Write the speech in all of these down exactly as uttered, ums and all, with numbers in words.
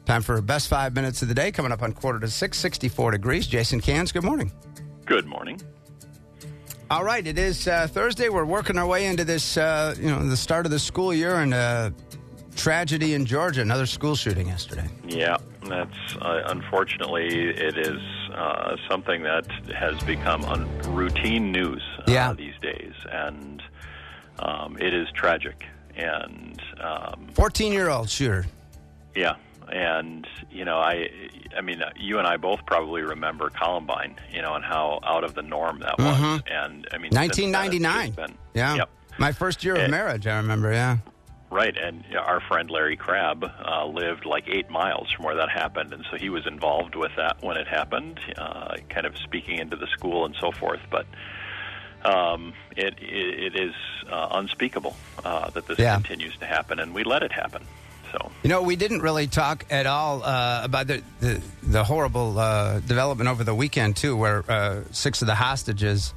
Time for best five minutes of the day, coming up on quarter to six, sixty-four degrees. Jason Cans, good morning. Good morning. All right, it is uh, Thursday. We're working our way into this, uh, you know, the start of the school year, and uh, tragedy in Georgia, another school shooting yesterday. Yeah, that's uh, unfortunately, it is uh, something that has become un- routine news uh, yeah. these days, and um, it is tragic. And um, fourteen-year-old shooter. Yeah. And, you know, I I mean, you and I both probably remember Columbine, you know, and how out of the norm that was. Mm-hmm. And, I mean, nineteen ninety-nine. Been, yeah. Yep. My first year of and, marriage, I remember, yeah. Right. And our friend Larry Crabb uh, lived like eight miles from where that happened. And so he was involved with that when it happened, uh, kind of speaking into the school and so forth. But um, it, it, it is uh, unspeakable uh, that this yeah. continues to happen, and we let it happen. So. You know, we didn't really talk at all uh, about the the, the horrible uh, development over the weekend, too, where uh, six of the hostages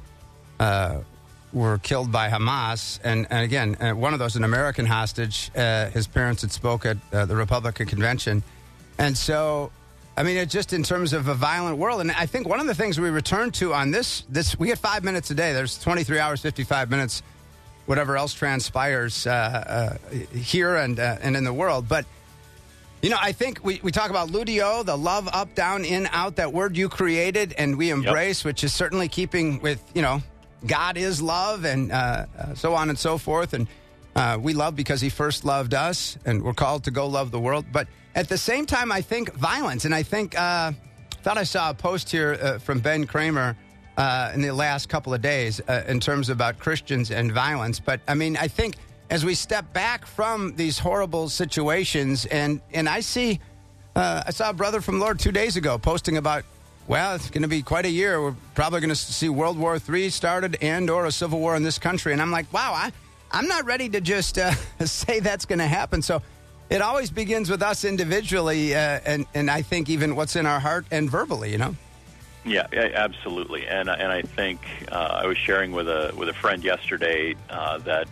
uh, were killed by Hamas. And, and again, uh, one of those, an American hostage, uh, his parents had spoke at uh, the Republican convention. And so, I mean, it just in terms of a violent world. And I think one of the things we returned to on this, this we get five minutes a day. There's twenty-three hours, fifty-five minutes, whatever else transpires uh, uh, here and uh, and in the world. But, you know, I think we, we talk about Ludio, the love, up, down, in, out, that word you created and we embrace, yep. which is certainly keeping with, you know, God is love and uh, uh, so on and so forth. And uh, we love because he first loved us, and we're called to go love the world. But at the same time, I think violence. And I think, uh, thought I saw a post here uh, from Ben Kramer Uh, in the last couple of days uh, in terms about Christians and violence. But, I mean, I think as we step back from these horrible situations, and, and I see, uh, I saw a brother from Lord two days ago posting about, well, it's going to be quite a year. We're probably going to see World War Three started and or a civil war in this country. And I'm like, wow, I, I'm not ready to just uh, say that's going to happen. So it always begins with us individually, uh, and, and I think even what's in our heart and verbally, you know? Yeah, absolutely, and and I think uh, I was sharing with a with a friend yesterday uh, that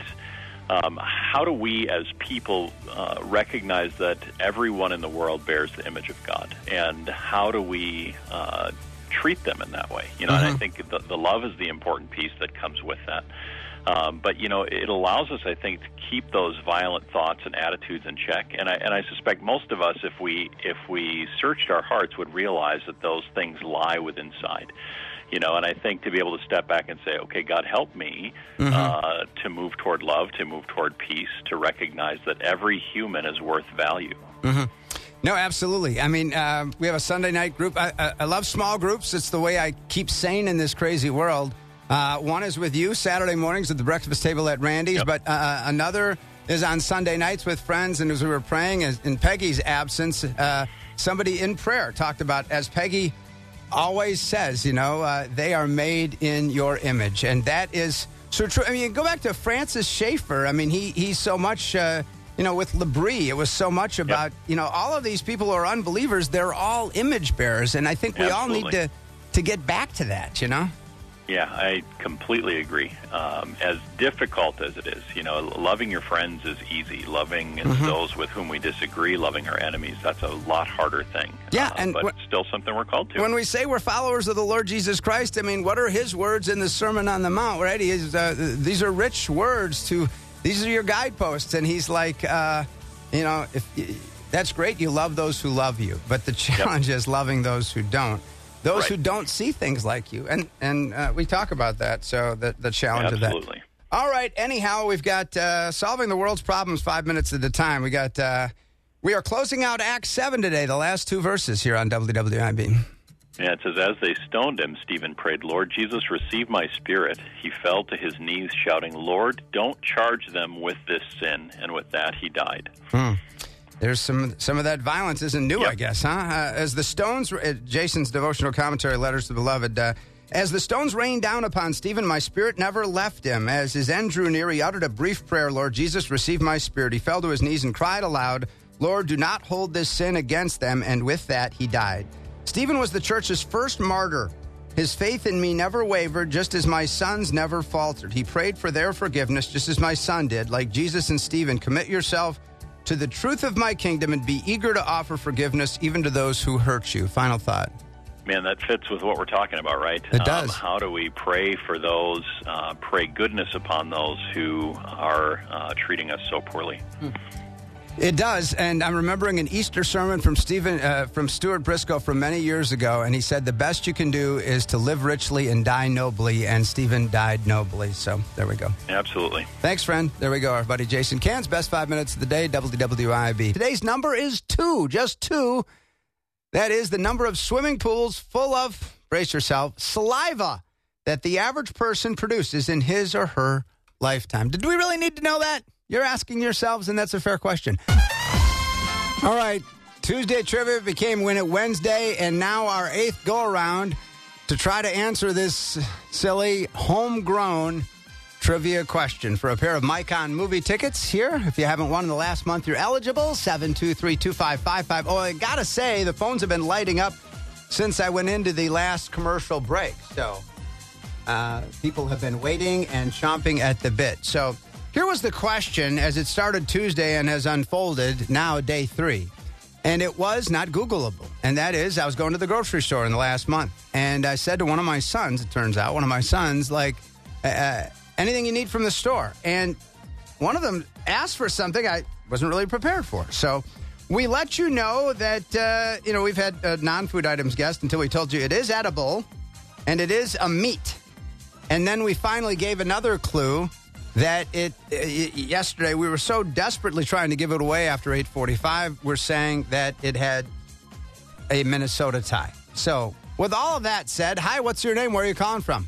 um, how do we as people uh, recognize that everyone in the world bears the image of God, and how do we uh, treat them in that way? You know, mm-hmm. and I think the, the love is the important piece that comes with that. Um, but, you know, it allows us, I think, to keep those violent thoughts and attitudes in check. And I and I suspect most of us, if we if we searched our hearts, would realize that those things lie within inside. You know, and I think to be able to step back and say, okay, God, help me mm-hmm. uh, to move toward love, to move toward peace, to recognize that every human is worth value. Mm-hmm. No, absolutely. I mean, uh, we have a Sunday night group. I, I, I love small groups. It's the way I keep sane in this crazy world. Uh, one is with you Saturday mornings at the breakfast table at Randy's, yep. but uh, another is on Sunday nights with friends. And as we were praying, as in Peggy's absence, uh, somebody in prayer talked about, as Peggy always says, you know, uh, they are made in your image. And that is so true. I mean, go back to Francis Schaeffer. I mean, he he's so much, uh, you know, with Labrie, it was so much about, yep. you know, all of these people who are unbelievers, they're all image bearers. And I think we Absolutely. all need to, to get back to that, you know? Yeah, I completely agree. Um, as difficult as it is, you know, loving your friends is easy. Loving mm-hmm. those with whom we disagree, loving our enemies, that's a lot harder thing. Yeah, uh, and but wh- it's still something we're called to. When we say we're followers of the Lord Jesus Christ, I mean, what are his words in the Sermon on the Mount, right? He is, uh, these are rich words to, these are your guideposts. And he's like, uh, you know, if that's great, you love those who love you. But the challenge yep. is loving those who don't. Those right. who don't see things like you. And and uh, we talk about that, so the, the challenge Absolutely. of that. All right, anyhow, we've got uh, solving the world's problems five minutes at a time. We got uh, we are closing out Acts seven today, the last two verses here on W W I B. Yeah, it says, as they stoned him, Stephen prayed, Lord Jesus, receive my spirit. He fell to his knees, shouting, Lord, don't charge them with this sin. And with that, he died. Hmm. There's some some of that violence isn't new, yep. I guess, huh? Uh, as the stones, uh, Jason's devotional commentary, Letters to the Beloved, uh, as the stones rained down upon Stephen, my spirit never left him. As his end drew near, he uttered a brief prayer, Lord Jesus, receive my spirit. He fell to his knees and cried aloud, Lord, do not hold this sin against them. And with that, he died. Stephen was the church's first martyr. His faith in me never wavered, just as my sons never faltered. He prayed for their forgiveness, just as my son did. Like Jesus and Stephen, commit yourself to the truth of my kingdom and be eager to offer forgiveness even to those who hurt you. Final thought. Man, that fits with what we're talking about, right? It does. Um, how do we pray for those, uh, pray goodness upon those who are uh, treating us so poorly? Hmm. It does, and I'm remembering an Easter sermon from Stephen, uh, from Stuart Briscoe from many years ago, and he said the best you can do is to live richly and die nobly, and Stephen died nobly. So there we go. Absolutely. Thanks, friend. There we go, our buddy Jason Cairns, best five minutes of the day, W W I B. Today's number is two, just two. That is the number of swimming pools full of, brace yourself, saliva that the average person produces in his or her lifetime. Did we really need to know that? You're asking yourselves, and that's a fair question. All right, Tuesday Trivia became Win It Wednesday, and now our eighth go-around to try to answer this silly, homegrown trivia question for a pair of Micon movie tickets here. If you haven't won in the last month, you're eligible. seven two three, two five five five. Oh, I got to say, the phones have been lighting up since I went into the last commercial break. So uh, people have been waiting and chomping at the bit. So here was the question as it started Tuesday and has unfolded now day three. And it was not Googleable. And that is, I was going to the grocery store in the last month. And I said to one of my sons, it turns out, one of my sons, like, uh, anything you need from the store. And one of them asked for something I wasn't really prepared for. So we let you know that, uh, you know, we've had uh, non-food items guessed until we told you it is edible and it is a meat. And then we finally gave another clue that it, uh, yesterday we were so desperately trying to give it away after eight forty-five, we're saying that it had a Minnesota tie. So with all of that said, hi, what's your name? Where are you calling from?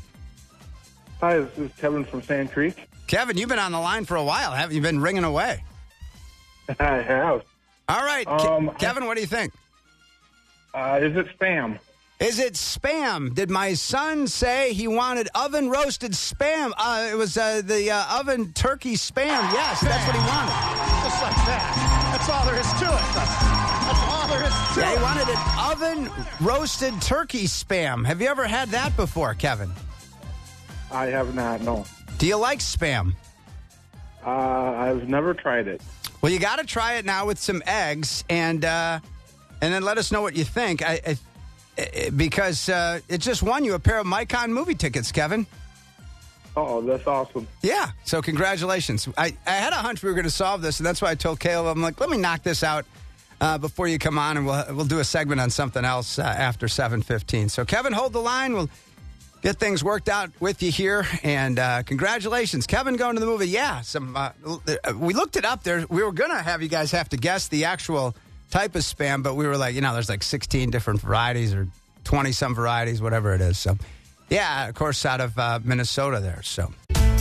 Hi, this is Kevin from Sand Creek. Kevin, you've been on the line for a while. Haven't you been ringing away? I have. All right. Um, Ke- Kevin, what do you think? Uh, is it spam? Is it spam? Did my son say he wanted oven-roasted spam? Uh, it was uh, the uh, oven turkey spam. Yes, that's what he wanted. Just like that. That's all there is to it. That's all there is to Yeah, it. he wanted an oven-roasted turkey spam. Have you ever had that before, Kevin? I have not, no. Do you like spam? Uh, I've never tried it. Well, you got to try it now with some eggs, and uh, and then let us know what you think. I, I, I, because uh, it just won you a pair of Micon movie tickets, Kevin. Oh, that's awesome. Yeah, so congratulations. I, I had a hunch we were going to solve this, and that's why I told Caleb, I'm like, let me knock this out uh, before you come on, and we'll we'll do a segment on something else uh, after seven fifteen. So, Kevin, hold the line. We'll get things worked out with you here, and uh, congratulations. Kevin going to the movie. Yeah, some. Uh, we looked it up there. We were going to have you guys have to guess the actual type of spam, but we were like, you know, there's like sixteen different varieties or twenty-some varieties, whatever it is. So, yeah, of course, out of uh, Minnesota there, so.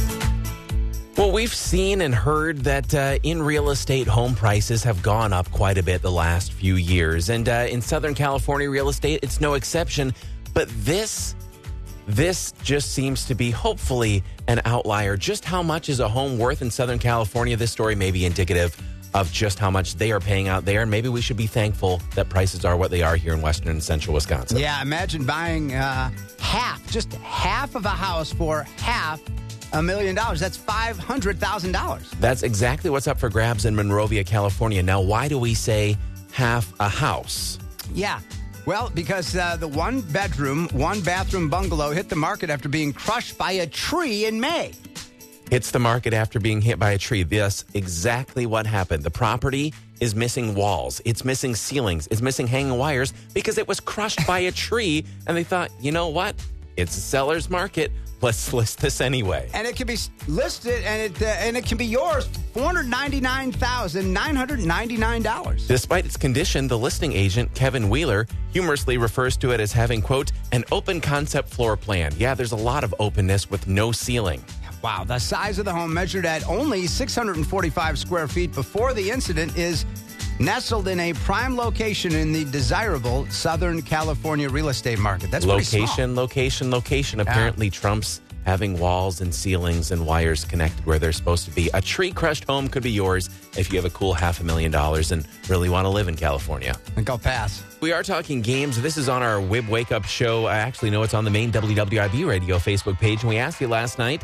Well, we've seen and heard that uh, in real estate, home prices have gone up quite a bit the last few years. And uh, in Southern California real estate, it's no exception. But this... This just seems to be, hopefully, an outlier. Just how much is a home worth in Southern California? This story may be indicative of just how much they are paying out there. And maybe we should be thankful that prices are what they are here in western and central Wisconsin. Yeah, imagine buying uh, half, just half of a house for half a million dollars. That's five hundred thousand dollars. That's exactly what's up for grabs in Monrovia, California. Now, why do we say half a house? Yeah. Well, because uh, the one-bedroom, one-bathroom bungalow hit the market after being crushed by a tree in May. Hits the market after being hit by a tree. That's exactly what happened. The property is missing walls. It's missing ceilings. It's missing hanging wires because it was crushed by a tree. And they thought, you know what? It's a seller's market. Let's list this anyway. And it can be listed, and it uh, and it can be yours for four hundred ninety-nine thousand nine hundred ninety-nine dollars. Despite its condition, the listing agent, Kevin Wheeler, humorously refers to it as having, quote, an open concept floor plan. Yeah, there's a lot of openness with no ceiling. Wow, the size of the home measured at only six hundred forty-five square feet before the incident is nestled in a prime location in the desirable Southern California real estate market. That's pretty small. Location, location, location. Apparently Yeah. trumps having walls and ceilings and wires connected where they're supposed to be. A tree-crushed home could be yours if you have a cool half a million dollars and really want to live in California. I think I'll pass. We are talking games. This is on our W I B Wake Up show. I actually know it's on the main W W I B radio Facebook page. And we asked you last night,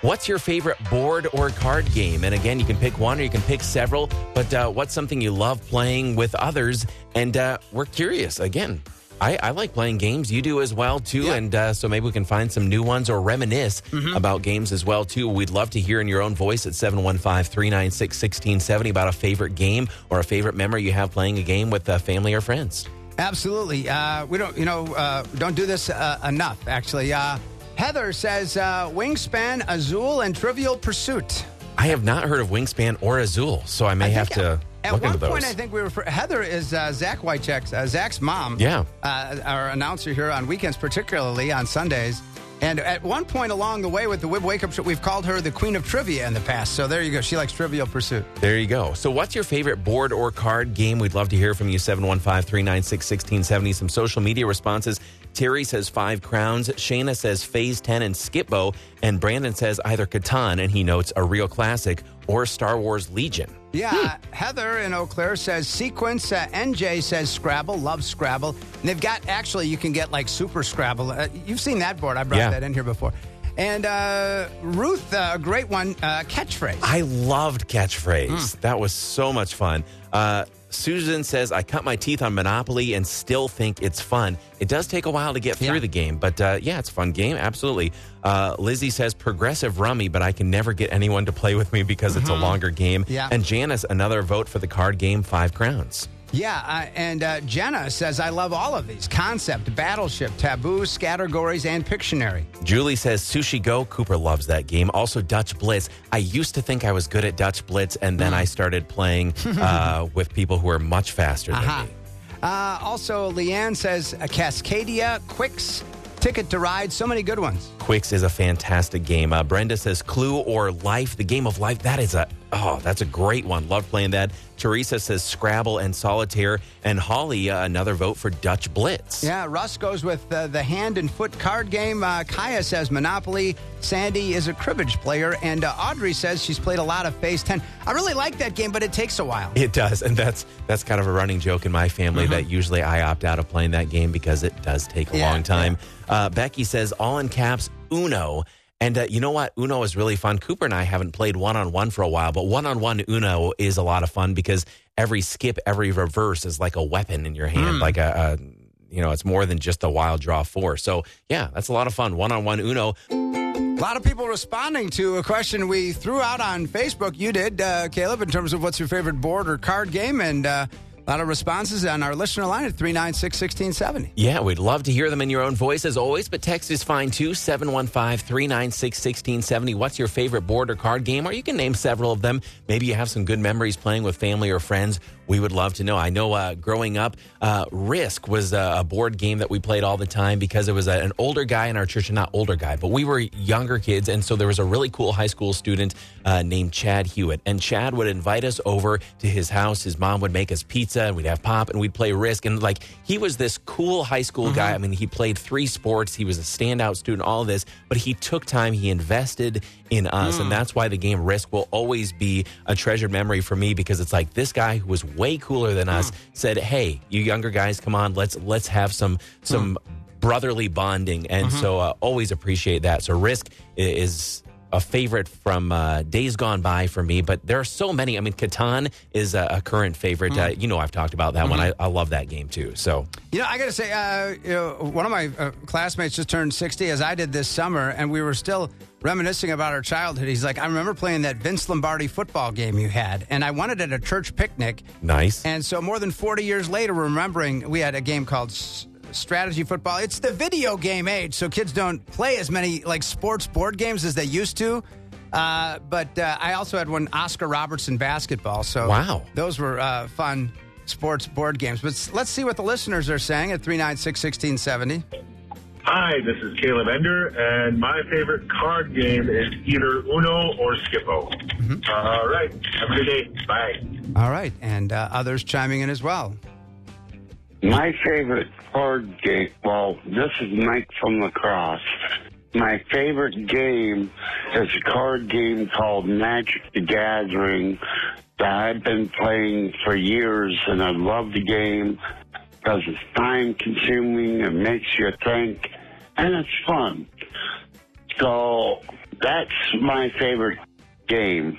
What's your favorite board or card game? And again, you can pick one or you can pick several, but uh, what's something you love playing with others? And uh, we're curious. Again, I, I like playing games. You do as well, too. Yeah. And uh, so maybe we can find some new ones or reminisce Mm-hmm. about games as well, too. We'd love to hear in your own voice at seven one five, three nine six, one six seven zero about a favorite game or a favorite memory you have playing a game with uh, family or friends. Absolutely. Uh, we don't, you know, uh, don't do this uh, enough, actually. Uh, Heather says uh, Wingspan, Azul, and Trivial Pursuit. I have not heard of Wingspan or Azul, so I may I have think to At look one into those. point, I think we were. Heather is uh, Zach Wycheck's, uh, Zach's mom. Yeah. Uh, our announcer here on weekends, particularly on Sundays. And at one point along the way with the Wib Wake Up Show, we've called her the Queen of Trivia in the past. So there you go. She likes Trivial Pursuit. There you go. So what's your favorite board or card game? We'd love to hear from you, seven one five, three nine six, one six seven zero. Some social media responses. Terry says Five Crowns. Shayna says Phase ten and Skip-Bo. And Brandon says either Catan, and he notes a real classic, or Star Wars Legion. Yeah, Heather in Eau Claire says Sequence. Uh, N J says Scrabble, loves Scrabble. And they've got, actually, you can get like Super Scrabble. Uh, you've seen that board. I brought Yeah. that in here before. And uh, Ruth, uh, a great one, uh, Catchphrase. I loved Catchphrase. That was so much fun. Uh, Susan says, I cut my teeth on Monopoly and still think it's fun. It does take a while to get through Yeah. the game, but uh, yeah, it's a fun game. Absolutely. Uh, Lizzie says, Progressive Rummy, but I can never get anyone to play with me because it's a longer game. Yeah. And Janice, another vote for the card game, Five Crowns. Yeah, uh, and uh, Jenna says, I love all of these. Concept, Battleship, Taboo, Scattergories, and Pictionary. Julie says Sushi Go. Cooper loves that game. Also Dutch Blitz. I used to think I was good at Dutch Blitz, and then I started playing uh, with people who are much faster than Aha. me. Uh, also, Leanne says, uh, Cascadia, Quicks, Ticket to Ride. So many good ones. Quicks is a fantastic game. Uh, Brenda says Clue or Life, the game of life. That is a, oh, that's a great one. Love playing that. Teresa says Scrabble and Solitaire. And Holly, uh, another vote for Dutch Blitz. Yeah, Russ goes with uh, the hand and foot card game. Uh, Kaya says Monopoly. Sandy is a cribbage player. And uh, Audrey says she's played a lot of Phase ten. I really like that game, but it takes a while. It does, and that's that's kind of a running joke in my family that usually I opt out of playing that game because it does take a Yeah, long time. Uh, Becky says, all in caps, Uno. And uh, you know what? Uno is really fun. Cooper and I haven't played one-on-one for a while, but one-on-one Uno is a lot of fun because every skip, every reverse is like a weapon in your hand, like a, a, you know, it's more than just a wild draw four. So, yeah, that's a lot of fun. One-on-one Uno. A lot of people responding to a question we threw out on Facebook. You did, uh, Caleb, in terms of what's your favorite board or card game. And uh, a lot of responses on our listener line at three nine six, one six seven zero. Yeah, we'd love to hear them in your own voice as always, but text is fine too, seven one five, three nine six, one six seven zero. What's your favorite board or card game? Or you can name several of them. Maybe you have some good memories playing with family or friends. We would love to know. I know uh, growing up, uh, Risk was a, a board game that we played all the time because it was a, an older guy in our church, and not older guy, but we were younger kids. And so there was a really cool high school student uh, named Chad Hewitt. And Chad would invite us over to his house. His mom would make us pizza, and we'd have pop, and we'd play Risk. And like, he was this cool high school Mm-hmm. guy. I mean, he played three sports. He was a standout student, all of this, but he took time. He invested in us. Mm. And that's why the game Risk will always be a treasured memory for me, because it's like this guy who was way cooler than us said, hey, you younger guys, come on, let's let's have some some brotherly bonding. And Mm-hmm. so uh, always appreciate that. So Risk i- is a favorite from uh, days gone by for me, but there are so many. I mean, Catan is a, a current favorite. Uh, you know, I've talked about that one. I, I love that game too. So You know, I got to say, uh, you know, one of my uh, classmates just turned sixty, as I did this summer, and we were still reminiscing about our childhood. He's like, I remember playing that Vince Lombardi football game you had, and I won it at a church picnic. nice. And so more than forty years later, remembering we had a game called S- Strategy Football. It's the video game age, so kids don't play as many like sports board games as they used to. Uh, but uh, I also had one Oscar Robertson basketball. So Wow. those were uh, fun sports board games. But s- let's see what the listeners are saying at three nine six, one six seven zero. Hi, this is Caleb Ender, and my favorite card game is either Uno or Skip-Bo. All right. Have a good day. Bye. All right, and uh, others chiming in as well. My favorite card game, well, this is Mike from Lacrosse. My favorite game is a card game called Magic the Gathering that I've been playing for years, and I love the game because it's time-consuming, it makes you think, and it's fun. So That's my favorite game.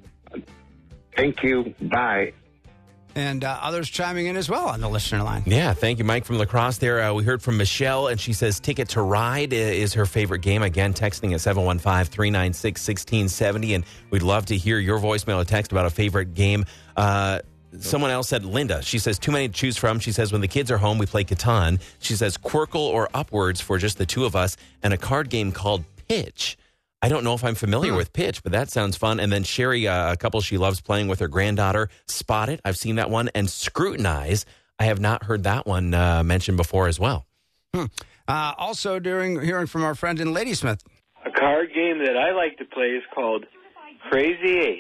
Thank you. Bye. And uh, others chiming in as well on the listener line. Yeah, thank you, Mike from La Crosse there. Uh, we heard from Michelle, and she says Ticket to Ride is her favorite game. Again, texting at seven one five, three nine six, one six seven zero, and we'd love to hear your voicemail or text about a favorite game. Uh, someone else said, Linda, she says, too many to choose from. She says, when the kids are home, we play Catan. She says, Quirkle or Upwards for just the two of us, and a card game called Pitch. I don't know if I'm familiar hmm. with Pitch, but that sounds fun. And then Sherry, uh, a couple she loves playing with her granddaughter, Spot It. I've seen that one. And Scrutinize. I have not heard that one uh, mentioned before as well. Hmm. Uh, also, during hearing from our friend in Ladysmith. A card game that I like to play is called Crazy Eight.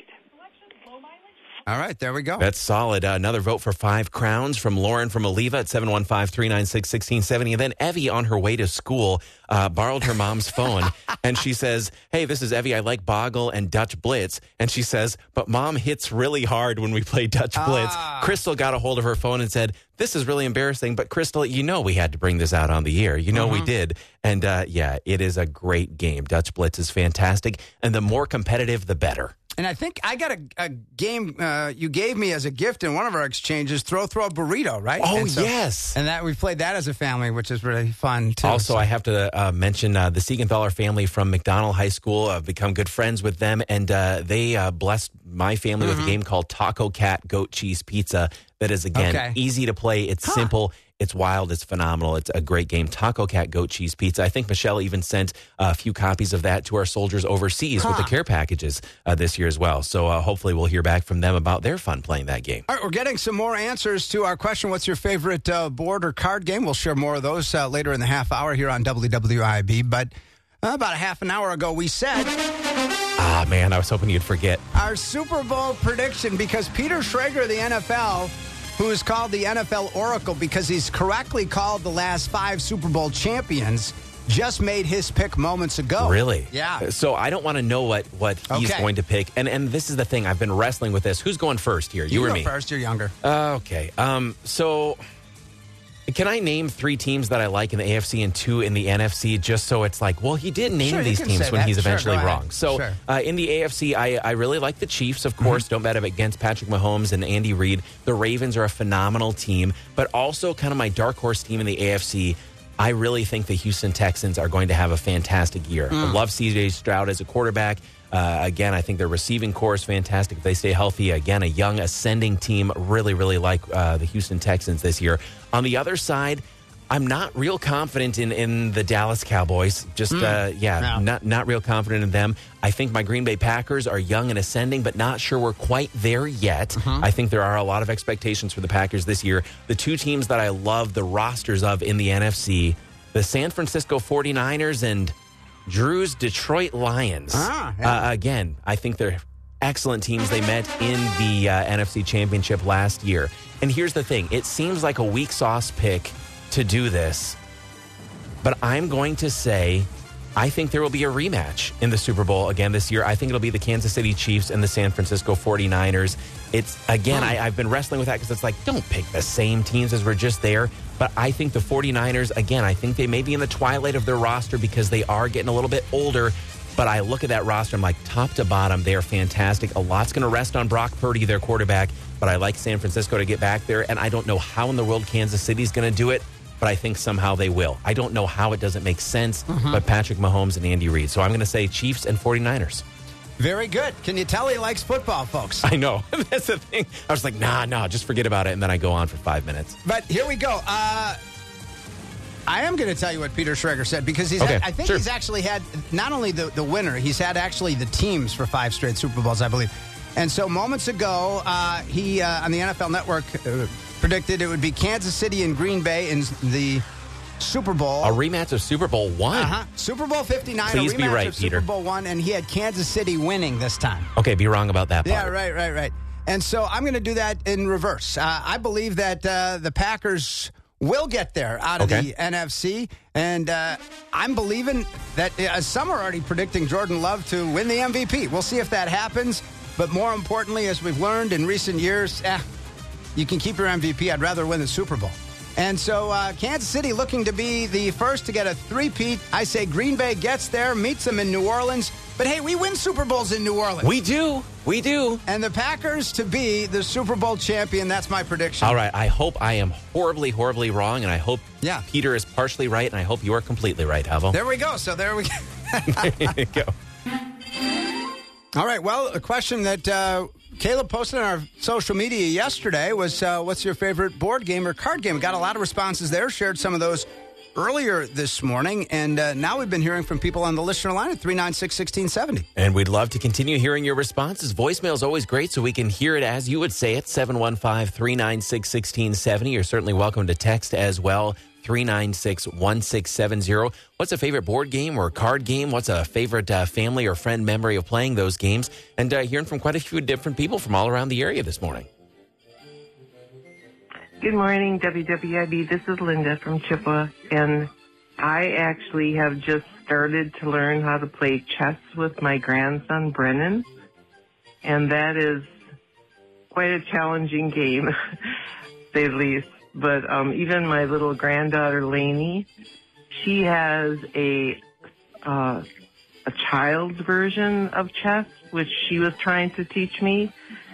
All right, there we go. That's solid. Uh, another vote for Five Crowns from Lauren from Oliva at seven one five, three nine six, one six seven zero. And then Evie, on her way to school, uh, borrowed her mom's phone. And she says, hey, this is Evie. I like Boggle and Dutch Blitz. And she says, but Mom hits really hard when we play Dutch Blitz. Ah. Crystal got a hold of her phone and said, this is really embarrassing. But Crystal, you know we had to bring this out on the air. You know uh-huh. we did. And uh, yeah, it is a great game. Dutch Blitz is fantastic. And the more competitive, the better. And I think I got a, a game uh, you gave me as a gift in one of our exchanges, Throw Throw Burrito, right? Oh, and so, yes. And that we played that as a family, which is really fun, too. Also, so. I have to uh, mention uh, the Siegenthaler family from McDonald High School. I've become good friends with them, and uh, they uh, blessed my family mm-hmm. with a game called Taco Cat Goat Cheese Pizza that is, again, okay. easy to play. It's huh. simple. It's wild. It's phenomenal. It's a great game. Taco Cat Goat Cheese Pizza. I think Michelle even sent a few copies of that to our soldiers overseas huh. with the care packages uh, this year as well. So uh, hopefully we'll hear back from them about their fun playing that game. All right, we're getting some more answers to our question, what's your favorite uh, board or card game? We'll share more of those uh, later in the half hour here on W W I B. But uh, about a half an hour ago, we said... Ah, man, I was hoping you'd forget. Our Super Bowl prediction, because Peter Schrager of the N F L... who is called the N F L Oracle because he's correctly called the last five Super Bowl champions, just made his pick moments ago. Really? Yeah. So I don't want to know what, what he's okay. going to pick. And and this is the thing. I've been wrestling with this. Who's going first here? You, you or go me? first. You're younger. Uh, okay. Um. So can I name three teams that I like in the A F C and two in the N F C just so it's like, well, he did name sure, these teams when that. he's Sure, eventually wrong. So sure. uh, in the A F C, I, I really like the Chiefs, of course. Mm-hmm. Don't bet against Patrick Mahomes and Andy Reid. The Ravens are a phenomenal team, but also kind of my dark horse team in the A F C. I really think the Houston Texans are going to have a fantastic year. Mm. I love C J Stroud as a quarterback. Uh, again, I think their receiving core is fantastic. If they stay healthy, again, a young ascending team. Really, really like uh, the Houston Texans this year. On the other side, I'm not real confident in, in the Dallas Cowboys. Just, mm. uh, yeah, no. not not real confident in them. I think my Green Bay Packers are young and ascending, but not sure we're quite there yet. Uh-huh. I think there are a lot of expectations for the Packers this year. The two teams that I love the rosters of in the N F C, the San Francisco forty-niners and Drew's Detroit Lions. Ah, yeah. uh, again, I think they're excellent teams. They met in the uh, N F C Championship last year. And here's the thing. It seems like a weak sauce pick to do this, but I'm going to say I think there will be a rematch in the Super Bowl again this year. I think it'll be the Kansas City Chiefs and the San Francisco forty-niners. It's, again, I, I've been wrestling with that because it's like, don't pick the same teams as were just there. But I think the forty-niners, again, I think they may be in the twilight of their roster because they are getting a little bit older. But I look at that roster, I'm like, top to bottom, they are fantastic. A lot's going to rest on Brock Purdy, their quarterback. But I like San Francisco to get back there. And I don't know how in the world Kansas City's going to do it, but I think somehow they will. I don't know how, it doesn't make sense, mm-hmm. but Patrick Mahomes and Andy Reid. So I'm going to say Chiefs and forty-niners. Very good. Can you tell he likes football, folks? I know. That's the thing. I was like, nah, nah, just forget about it. And then I go on for five minutes. But here we go. Uh, I am going to tell you what Peter Schrager said because he's. Okay, had, I think sure. he's actually had not only the, the winner, he's had actually the teams for five straight Super Bowls, I believe. And so moments ago, uh, he, uh, on the N F L Network, uh, predicted it would be Kansas City and Green Bay in the Super Bowl. A rematch of Super Bowl one? Uh-huh. Super Bowl fifty-nine, Please a rematch be right, of Peter. Super Bowl one, and he had Kansas City winning this time. Okay, be wrong about that part. Yeah, right, right, right. And so I'm going to do that in reverse. Uh, I believe that uh, the Packers will get there out of okay. the N F C, and uh, I'm believing that uh, some are already predicting Jordan Love to win the M V P. We'll see if that happens. But more importantly, as we've learned in recent years, eh, you can keep your M V P. I'd rather win the Super Bowl. And so uh, Kansas City looking to be the first to get a three-peat. I say Green Bay gets there, meets them in New Orleans. But hey, we win Super Bowls in New Orleans. We do. We do. And the Packers to be the Super Bowl champion. That's my prediction. All right. I hope I am horribly, horribly wrong, and I hope yeah. Peter is partially right, and I hope you are completely right, Havel. There we go. So there we go. There you go. All right. Well, a question that uh, Caleb posted on our social media yesterday was, uh, what's your favorite board game or card game? Got a lot of responses there. Shared some of those earlier this morning, and uh, now we've been hearing from people on the listener line at three nine six, one six seven zero. And we'd love to continue hearing your responses. Voicemail is always great, so we can hear it as you would say it, seven one five, three nine six, one six seven zero. You're certainly welcome to text as well, three nine six, one six seven zero. What's a favorite board game or card game? What's a favorite uh, family or friend memory of playing those games? And uh, hearing from quite a few different people from all around the area this morning. Good morning, W W I B. This is Linda from Chippewa, and I actually have just started to learn how to play chess with my grandson, Brennan, and that is quite a challenging game, to say the least. But um, even my little granddaughter, Lainey, she has a uh, a child's version of chess, which she was trying to teach me.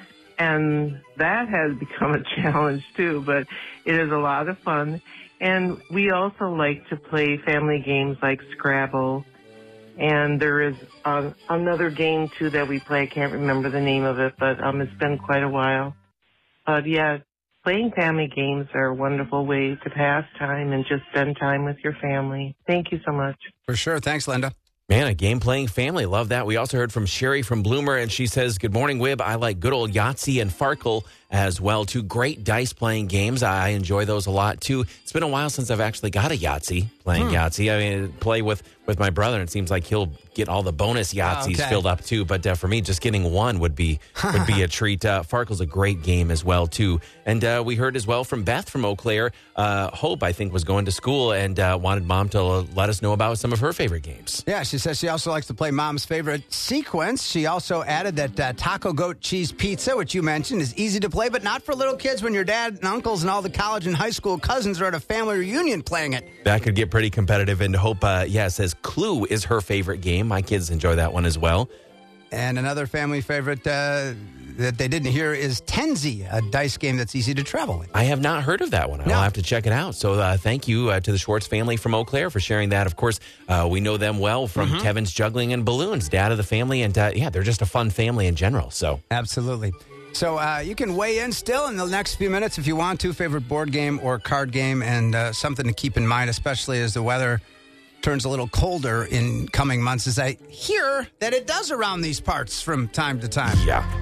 And that has become a challenge, too, but it is a lot of fun. And we also like to play family games like Scrabble. And there is uh, another game, too, that we play. I can't remember the name of it, but um, it's been quite a while. But, yeah, playing family games are a wonderful way to pass time and just spend time with your family. Thank you so much. For sure. Thanks, Linda. Man, a game-playing family. Love that. We also heard from Sherry from Bloomer, and she says, good morning, Wib. I like good old Yahtzee and Farkle as well. Two great dice-playing games. I enjoy those a lot, too. It's been a while since I've actually got a Yahtzee, playing hmm. Yahtzee. I mean, play with, with my brother, and it seems like he'll get all the bonus Yahtzees okay. filled up, too. But uh, for me, just getting one would be would be a treat. Uh, Farkle's a great game as well, too. And uh, we heard as well from Beth from Eau Claire. Uh, Hope, I think, was going to school and uh, wanted Mom to let us know about some of her favorite games. Yeah, she says she also likes to play Mom's favorite sequence. She also added that uh, Taco Goat Cheese Pizza, which you mentioned, is easy to play, but not for little kids when your dad and uncles and all the college and high school cousins are at a family reunion playing it. That could get pretty competitive. And Hope, uh, yeah, says Clue is her favorite game. My kids enjoy that one as well. And another family favorite uh, that they didn't hear is Tenzi, a dice game that's easy to travel with. I have not heard of that one. I'll no. have to check it out. So uh, thank you uh, to the Schwartz family from Eau Claire for sharing that. Of course, uh, we know them well from mm-hmm. Kevin's Juggling and Balloons, dad of the family. And uh, yeah, they're just a fun family in general. So absolutely. So uh, you can weigh in still in the next few minutes if you want to, favorite board game or card game, and uh, something to keep in mind, especially as the weather turns a little colder in coming months, as I hear that it does around these parts from time to time. Yeah.